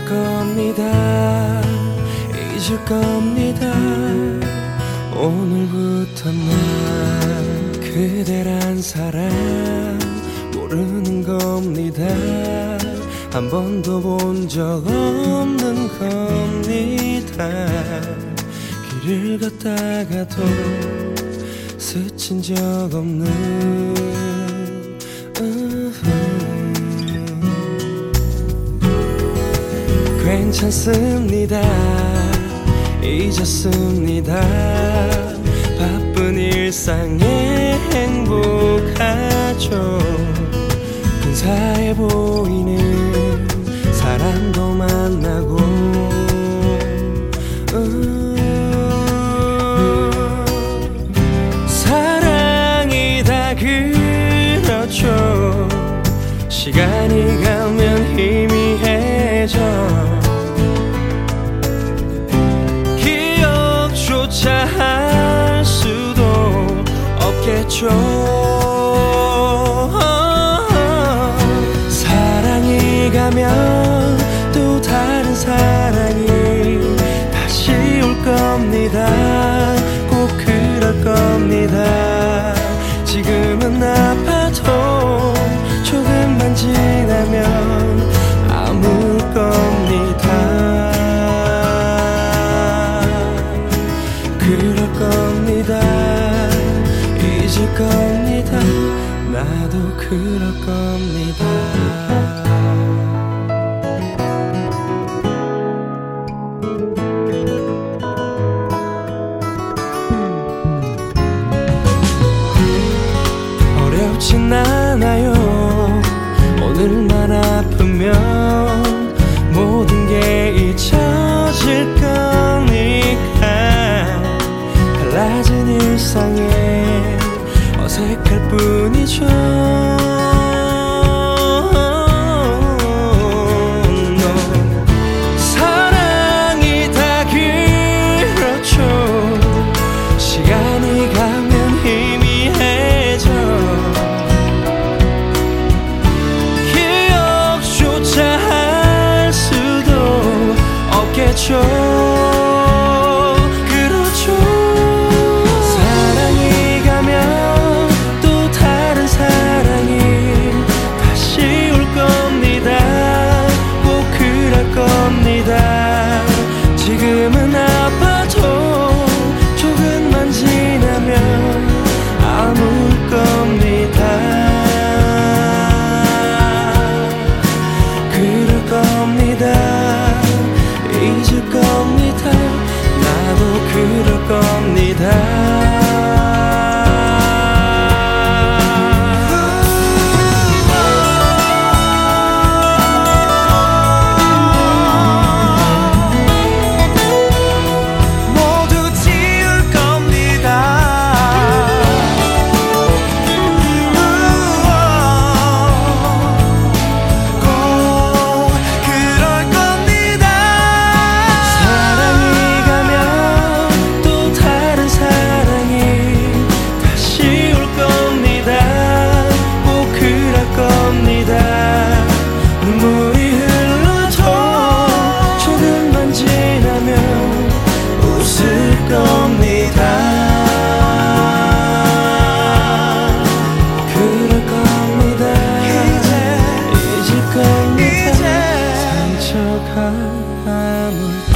겁니다. 잊을 겁니다. 오늘부터 난 그대란 사람 모르는 겁니다. 한 번도 본 적 없는 겁니다. 길을 걷다가도 스친 적 없는 괜찮습니다. 잊었습니다. 바쁜 일상에 행복하죠. 근사해 보이는 사람도 만나고 사랑이 다 그렇죠. 시간이 가면 희미해져 기억조차 할 수도 없겠죠. 사랑이 가면 또 다른 사랑이 다시 올 겁니다. 꼭 그럴 겁니다. 지금은 아파도 조금만 지나면 아물 겁니다. 그럴 겁니다. 잊을 겁니다. 나도 그럴 겁니다. 어렵진 않아요. 오늘만 아프면 모든 게 잊혀질 거니까. 달라진 일상에 어색할 뿐이죠. 사랑이 다 그렇죠. 시간이 가면 희미해져 기억조차 할 수도 없겠죠. 지금은 아파도 조금만 지나면 아물 겁니다. 그럴 겁니다. 잊을 겁니다. 나도 그럴 겁니다. 눈물이 흘러도 조금만 지나면 웃을 겁니다. 그럴 겁니다. 잊을 겁니다. 상처가 아물